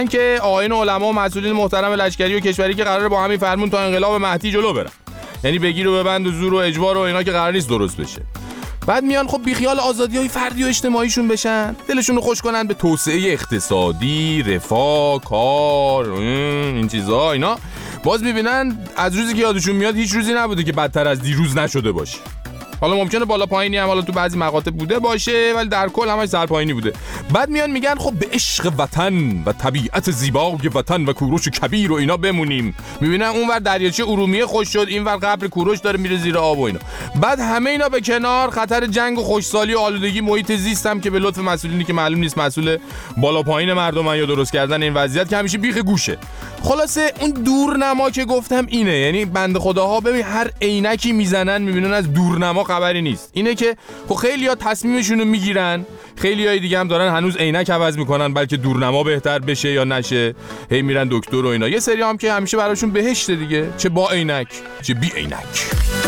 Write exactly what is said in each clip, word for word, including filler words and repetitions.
که آیین علما و مسئولین محترم لشکری و کشوری که قراره با همین فرمون تا انقلاب مهدی جلو برن، یعنی بگیر و ببند و زور و اجبار و اینا که قرار نیست درست بشه. بعد میان خب بیخیال آزادی‌های فردی و اجتماعیشون بشن، دلشون رو خوش کنن به توسعه اقتصادی، رفاه، کار، این چیزا اینا. باز میبینن از روزی که یادشون میاد هیچ روزی نبوده که بدتر از دیروز نشده باشه. حالا ممکنه بالا پایینی هم حالا تو بعضی مقاطع بوده باشه، ولی در کل همش سر پایینی بوده. بعد میان میگن خب به عشق وطن و طبیعت زیبای وطن و کوروش کبیر و اینا بمونیم. میبینن اونور دریاچه ارومیه خوش شد، اینور قبر کوروش داره میره زیر آب و اینا. بعد همه اینا به کنار، خطر جنگ و خوشسالی و آلودگی محیط زیست هم که به لطف مسئولینی که معلوم نیست مسئول بالا پایین مردمن یا درست کردن این وضعیت که همیشه بیخ گوشه. خلاصه اون دورنما که گفتم اینه، یعنی بنده خداها ببین هر عینکی میزنن میبینن از دورنما خبری نیست. اینه که خب خیلی‌ها تصمیمشون رو میگیرن، خیلی‌های دیگه هم دارن هنوز عینک عوض میکنن بلکه دورنما بهتر بشه یا نشه، هی میرن دکتر و اینا. یه سری هم که همیشه براشون بهشته دیگه، چه با عینک چه بی عینک.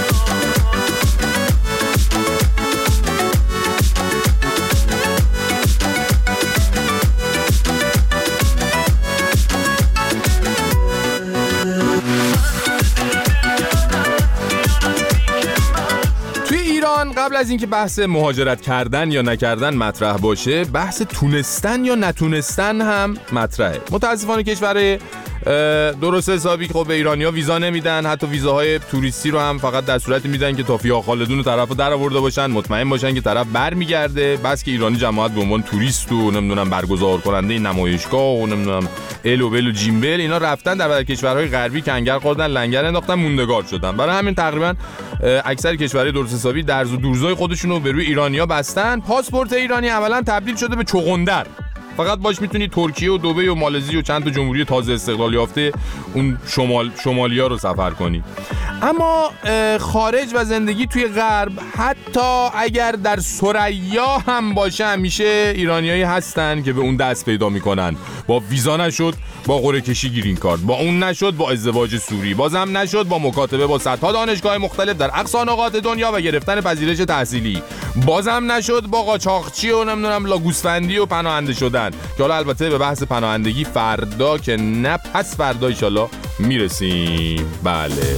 قبل از اینکه بحث مهاجرت کردن یا نکردن مطرح باشه، بحث تونستن یا نتونستن هم مطرحه. متاسفانه کشور درست حسابی خب به ایرانی‌ها ویزا نمیدن، حتی ویزاهای توریستی رو هم فقط در صورتی میدن که تا فیا خالدون و طرفو در آورده باشن، مطمئن باشن که طرف برمیگرده. بس که ایرانی جماعت به عنوان توریست و نمیدونم برگزار کننده نمایشگاه و نمیدونم ال و بل و جیمبل اینا رفتن در کشورهای غربی کنگر خوردن، لنگر انداختن، موندگار شدن. برای همین تقریبا اکثر کشورهای درست حسابی درز و دورزای خودشون رو به روی ایرانی‌ها بستن. پاسپورت ایرانی عملاً تبدیل شده به چغندر. فقط باش میتونی ترکیه و دبی و مالزی و چند تا جمهوری تازه استقلال یافته اون شمال شمالیا رو سفر کنی. اما خارج و زندگی توی غرب، حتی اگر در ثریا هم باشه، همیشه ایرانیایی هستن که به اون دست پیدا میکنن. با ویزا نشد با قرعه کشی گرین کارت، با اون نشد با ازدواج سوری، بازم نشد با مکاتبه با صدها دانشگاه مختلف در اقصا نقاط دنیا و گرفتن پذیرش تحصیلی، بازم نشد با قاچاقچی و نمیدونم لاگوسفندی و پناهنده شدن. که حالا البته به بحث پناهندگی فردا که نه پس فردا ان شاءالله میرسیم. بله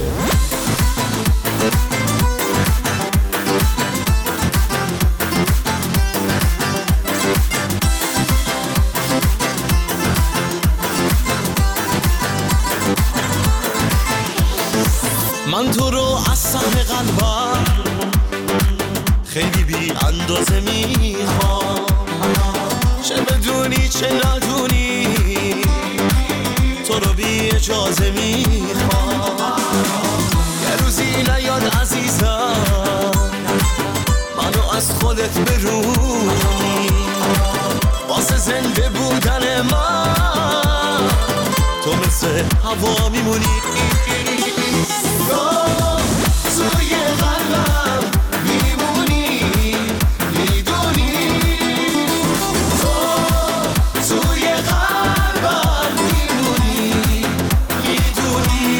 من تو رو از سهم قلبم خیلی بی اندازه میخوام، چه بدونی چه ندونی تو رو بی اجازه میخوام. یه روزی نیاد عزیزم منو از خودت برونی، واسه زنده بودن من تو مثل هوا میمونی. توی قلبم میمونی، میدونی تو توی قلبم میمونی، میدونی.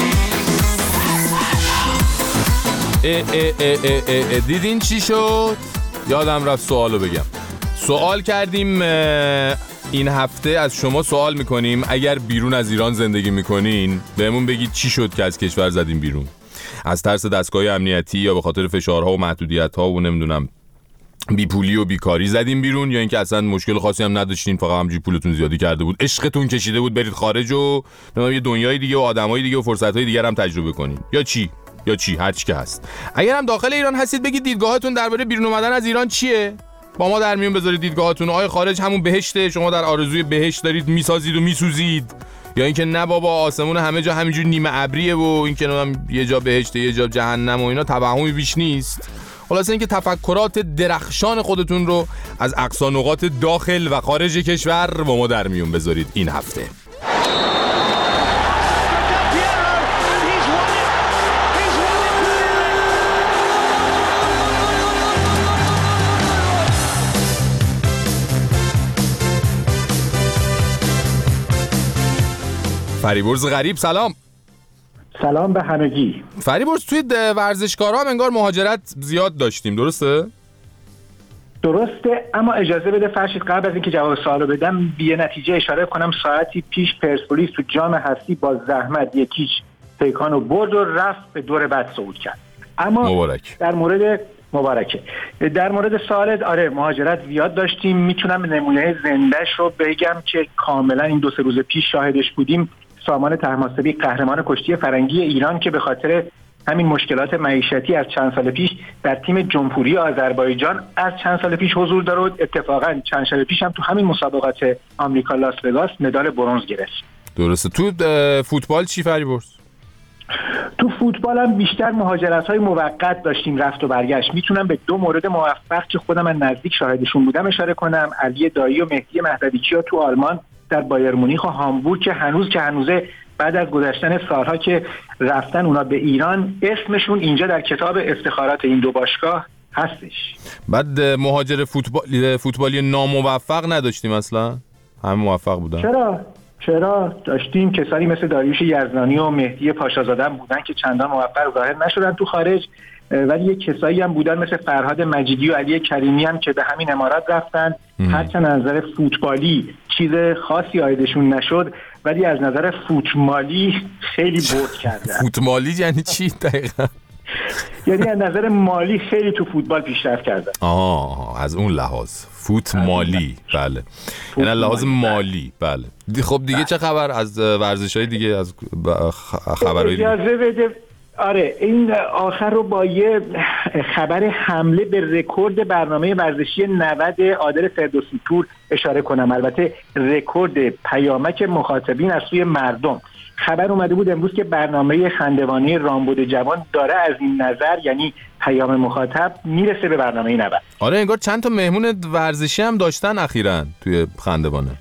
اه اه اه اه اه دیدین چی شد؟ یادم رفت سوالو بگم. سوال کردیم این هفته از شما سوال میکنیم اگر بیرون از ایران زندگی میکنین بهمون بگید چی شد که از کشور زدین بیرون. از ترس دستگاه امنیتی یا به خاطر فشارها و محدودیت‌ها و نمیدونم بیپولی و بیکاری زدین بیرون، یا اینکه اصلا مشکل خاصی هم نداشتین، فقط همینجوری پولتون زیادی کرده بود، عشقتون کشیده بود برید خارج و یه دنیای دیگه و آدمای دیگه و فرصت‌های دیگه هم تجربه کنین، یا چی یا چی هر چی که هست. اگر هم داخل ایران هستید بگید دیدگاهتون درباره بیرون اومدن از ایران چیه؟ با ما در میون بذارید دیدگاهاتون. آیا خارج همون بهشته؟ شما در آرزوی بهشت دارید میسازید و میسوزید، یا اینکه نه بابا آسمون همه جا همینجوری نیمه ابریه و اینکه یه جا بهشت یه جا جهنم و اینا توهمی بیش نیست؟ خلاصه اینکه تفکرات درخشان خودتون رو از اقصا نقاط داخل و خارج کشور با ما در میون بذارید این هفته. فریبرز غریب سلام. سلام به همگی. فریبرز توی ورزشکارا هم انگار مهاجرت زیاد داشتیم، درسته؟ درسته، اما اجازه بده فرشید قبل از اینکه جواب سوالو بدم بی نتیجه اشاره کنم ساعتی پیش پرسپولیس تو جام هستی با زحمت یکیچ پیکانو برد و رفت به دور بعد صعود کرد. اما مبارک. در مورد مبارکه در مورد سوالت، آره مهاجرت زیاد داشتیم. میتونم نمونه زندهش رو بگم که کاملا این دو سه روز پیش شاهدش بودیم. سامان طهماسبی قهرمان کشتی فرنگی ایران که به خاطر همین مشکلات معیشتی از چند سال پیش در تیم جمهوری آذربایجان از چند سال پیش حضور داره و اتفاقا چند شب پیش هم تو همین مسابقات آمریکا لاس وگاس مدال برنز گرفت. درسته. تو فوتبال چی فریبرز؟ تو فوتبال هم بیشتر مهاجرت‌های موقت داشتیم، رفت و برگشت. میتونم به دو مورد موفق که خودم از نزدیک شاهدشون بودم اشاره کنم. علی دایی و مهدی مهدویچیا تو آلمان در بایر مونیخ و هامبورگ که هنوز که هنوزه بعد از گذشتن سالها که رفتن اونا به ایران اسمشون اینجا در کتاب افتخارات این دو باشگاه هستش. بعد مهاجر فوتبال فوتبالی ناموفق نداشتیم اصلا؟ همه موفق بودن. چرا؟ چرا داشتیم کسانی مثل داریوش یزدانی و مهدی پاشازاده بودن که چندان موفق ظاهر نشدن تو خارج، ولی یک کسایی هم بودن مثل فرهاد مجیدی و علی کریمی هم که به همین امارات رفتن. هرچند از نظر فوتبالی چیز خاصی عایدشون نشد، ولی از نظر فوتمالی خیلی برد کردن. فوتمالی یعنی چی دقیقا؟ یعنی از نظر مالی خیلی تو فوتبال پیشرفت کردن. آه از اون لحاظ فوت مالی. بله یعنی لحاظ مالی. بله خب دیگه چه خبر از ورزش‌های دیگه، از خبرهای دیگه؟ اجازه بده آره این آخر رو با یه خبر حمله به رکورد برنامه ورزشی نود عادل فردوسی پور اشاره کنم. البته رکورد پیامک مخاطبین از سوی مردم. خبر اومده بود امروز که برنامه خندوانه رامبد جوان داره از این نظر، یعنی پیام مخاطب، میرسه به برنامه نود. آره انگار چند تا مهمون ورزشی هم داشتن اخیراً توی خندوانه.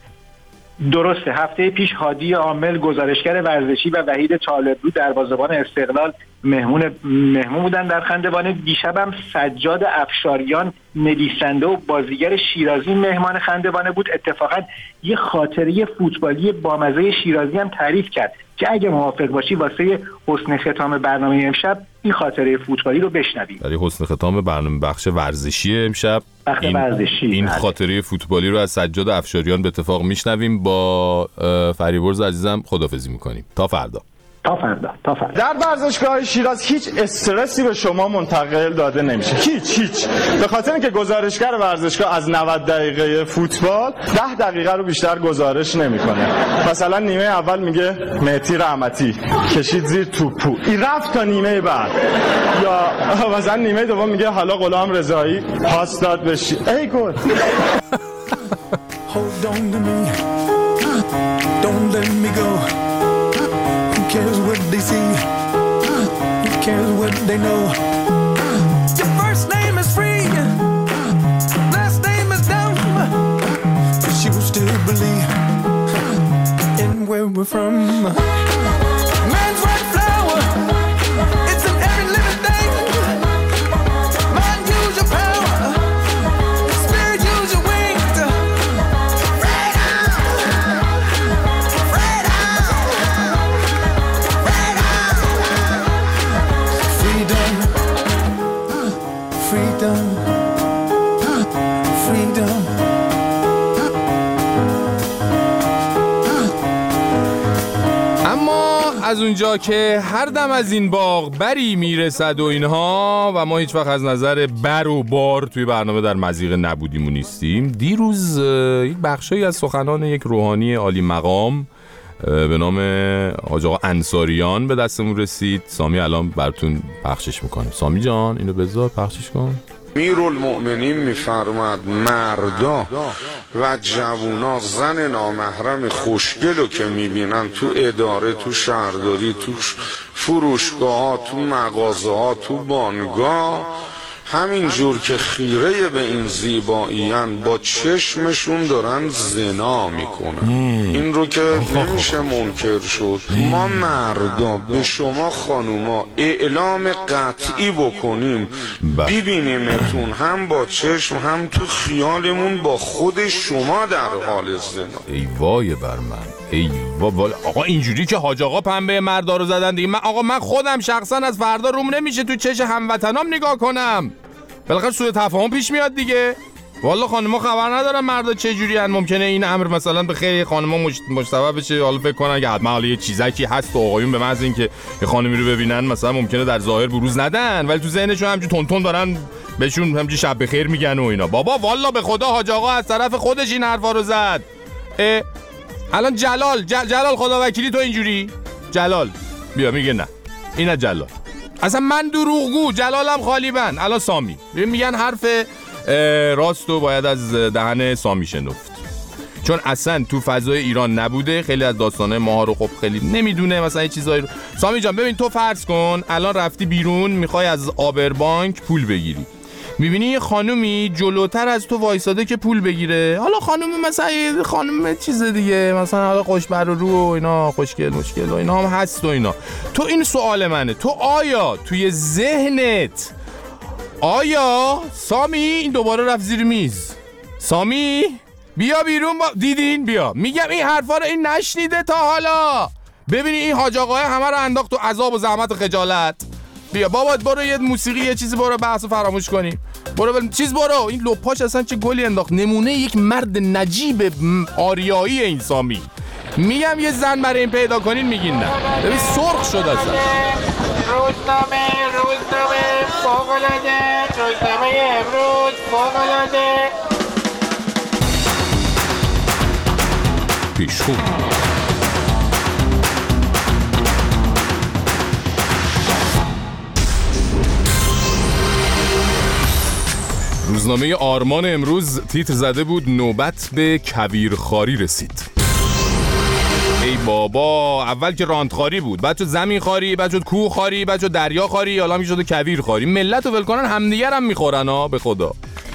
درسته. هفته پیش هادی عامل گزارشگر ورزشی و وحید طالبلو دروازه‌بان استقلال مهمون مهمون بودن در خندوانه. دیشبم سجاد افشاریان نویسنده و بازیگر شیرازی مهمان خندوانه بود. اتفاقا یه خاطره فوتبالی بامزه شیرازی هم تعریف کرد که اگه موافق باشی واسه حسن ختام برنامه امشب این خاطره فوتبالی رو بشنویم. برای حسن ختام برنامه بخش ورزشی امشب این, ورزشی. این خاطره فوتبالی رو از سجاد افشاریان به اتفاق میشنویم. با فریبرز عزیزم خداحافظی میکنیم تا فردا. تا فردا تا فردا. در ورزشگاه شیراز هیچ استرسی به شما منتقل داده نمیشه، هیچ هیچ به خاطر اینکه گزارشگر ورزشگاه از نود دقیقه فوتبال ده دقیقه رو بیشتر گزارش نمیکنه. مثلا نیمه اول میگه مهدی رحمتی کشید زیر توپو این رفت تا نیمه بعد، یا مثلا نیمه دوم میگه حالا غلام رضایی پاس داد بشی ای گل. Hold on to me, don't let me go. Who cares what they see? Who cares what they know? Your first name is free, last name is dumb, but you still believe in where we're from. Man's right flower, it's in every living thing. Mind, use your power, spirit, use your wings. Freedom, freedom, freedom. اما از اونجا که هر دم از این باغ بری میرسد و اینها و ما هیچ وقت از نظر بر و بار توی برنامه در مضیقه نبودیم و نیستیم، دیروز یک بخشی از سخنان یک روحانی عالی مقام به نام حاج آقا انصاریان به دستمون رسید. سامی الان براتون پخشش میکنه. سامی جان اینو بذار پخشش کن. امیرالمؤمنین میفرماد مردا و جوونا زن نامحرم خوشگلو که میبینن تو اداره، تو شهرداری، تو فروشگاه ها، تو مغازه ها، تو بانگاه، همین جور که خیره به این زیباییان با چشمشون دارن زنا میکنن. این رو که نمیشه منکر شد. ما مردا به شما خانوما اعلام قطعی بکنیم ببینیمتون هم با چشم هم تو خیالمون با خود شما در حال زنا. ای وای بر من، ای وای. آقا اینجوری که حاج آقا پنبه مردا رو زدن دیگه، من آقا من خودم شخصا از فردا روم نمیشه تو چش هموطنام نگاه کنم. بالاخره سوء تفاهم پیش میاد دیگه. والا خانم‌ها خبر ندارن مردا چه جوری ان. ممکنه این امر مثلا به خیلی خانم‌ها مش... مشتبه بشه، حالا فکر کنن که حتما حالا یه چیزکی هست و آقایون به محض اینکه یه خانمی رو ببینن مثلا ممکنه در ظاهر بروز ندن، ولی تو ذهنشون همینجوری تون تون دارن بهشون همینجوری شب بخیر میگن و اینا. بابا والا به خدا حاج آقا از طرف خودش این حرفا رو زد. اه الان جلال جل... جلال خدا وکیلی تو اینجوری جلال بیا میگه نه اینا جلال اصلا من دروغگو، جلالم خالی بند. الان سامی میگن حرف راستو باید از دهن سامی شنفت، چون اصلا تو فضای ایران نبوده، خیلی از داستانه ماها رو خب خیلی نمیدونه مثلا یه چیزایی رو. سامی جان ببین تو فرض کن الان رفتی بیرون میخوای از آبربانک پول بگیری، میبینی یه خانومی جلوتر از تو وایساده که پول بگیره، حالا خانومی مثلا یه خانم چیز دیگه مثلا حالا خوشبر و رو و اینا خوشگل مشکل و اینا هم هست و اینا. تو این سوال منه، تو آیا توی ذهنت آیا سامی این دوباره رفت زیر میز؟ سامی بیا بیرون با... دیدین بیا میگم این حرفا رو این نشنیده تا حالا. ببینی این حاج آقای همه رو انداخت تو عذاب و زحمت و خجالت. بیا بابا برو یه موسیقی یه چیزی برو بحثو فراموش کنیم. برو برو چیز برو. این لپاش اصلا چه گلی انداخت، نمونه یک مرد نجیب آریایی این سامی. میگم یه زن برای این پیدا کنین میگین نه. ببین سرخ شد اصلا. روزنامه روزنامه فوق‌العاده، روزنامه امروز فوق‌العاده. پیشخون روزنامه آرمان امروز تیتر زده بود نوبت به کویرخواری رسید. ای بابا، اول که راندخواری بود، بعد شد زمین خواری، بعد شد کوه خواری، بعد شد دریا خواری، حالا میشد کویر خواری. ملت رو ول کنن همدیگر هم میخورن ها به خدا.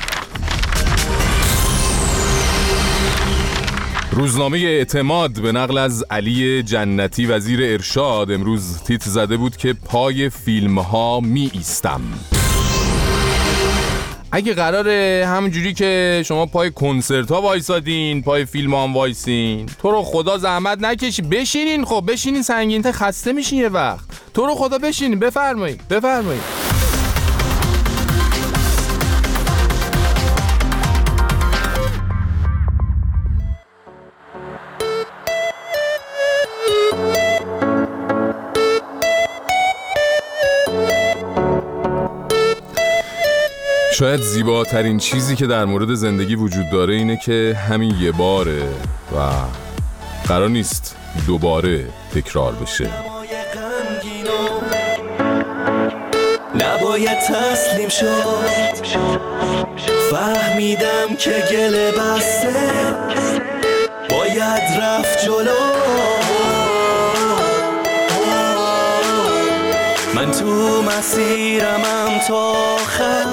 روزنامه اعتماد به نقل از علی جنتی وزیر ارشاد امروز تیتر زده بود که پای فیلم ها می ایستم. اگه قراره همونجوری که شما پای کنسرت ها وایسادین پای فیلم ها هم وایسین، تو رو خدا زحمت نکشی بشینین. خب بشینین، سنگین تا خسته میشین یه وقت. تو رو خدا بشینین. بفرمایید بفرمایید. شاید زیباترین چیزی که در مورد زندگی وجود داره اینه که همین یه باره و قرار نیست دوباره تکرار بشه. نباید تسلیم شد، فهمیدم که گله بسته باید رفت جلو. من تو مسیرمم تا آخر،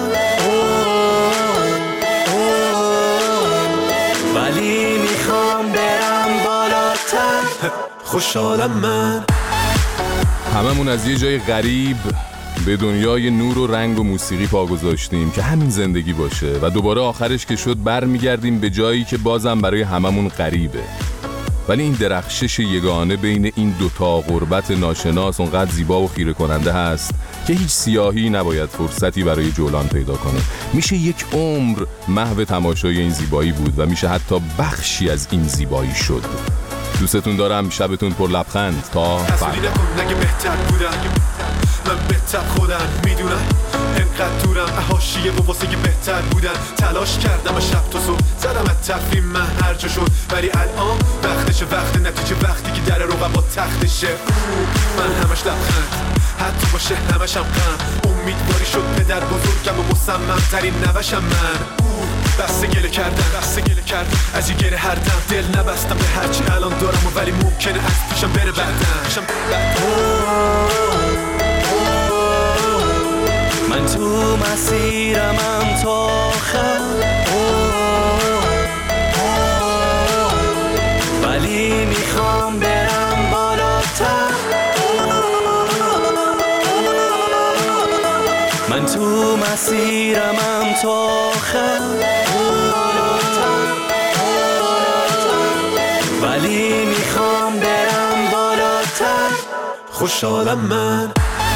ولی میخوام برم بالاتر. خوشحالم من. هممون از یه جای غریب به دنیای نور و رنگ و موسیقی پا گذاشتیم که همین زندگی باشه و دوباره آخرش که شد برمیگردیم به جایی که بازم برای هممون غریبه. ولی این درخشش یگانه بین این دوتا غربت ناشناس اونقدر زیبا و خیره کننده هست که هیچ سیاهی نباید فرصتی برای جولان پیدا کنه. میشه یک عمر محو تماشای این زیبایی بود و میشه حتی بخشی از این زیبایی شد. دوستتون دارم، شبتون پر لبخند. تا فردا. نگه بهتر بودم، من بهتر خودم میدونم، انقدر دورم حاشیه و واسه بهتر بودن تلاش کردم و شب تا صبح زدم از تفریم من هر جا شد، ولی الان وقتشه، وقت نتیجه، وقتی که در رقبا تختشه. من همش لبخند، حتی باشه همش هم غم، امیدواری شد پدر بزرگم و مصمم ترین نوشم من. بسته گله کردن، بسته گله کردن از این گره هر دم، دل نبستم به هرچی الان دارم و ولی ممکنه از پیشم بره بعدم. من تو مسیرمم تا آخر، ولی میخوام برم بالاتر. من تو مسیرمم تا آخر، ولی میخوام برم بالاتر. خوشحالم من.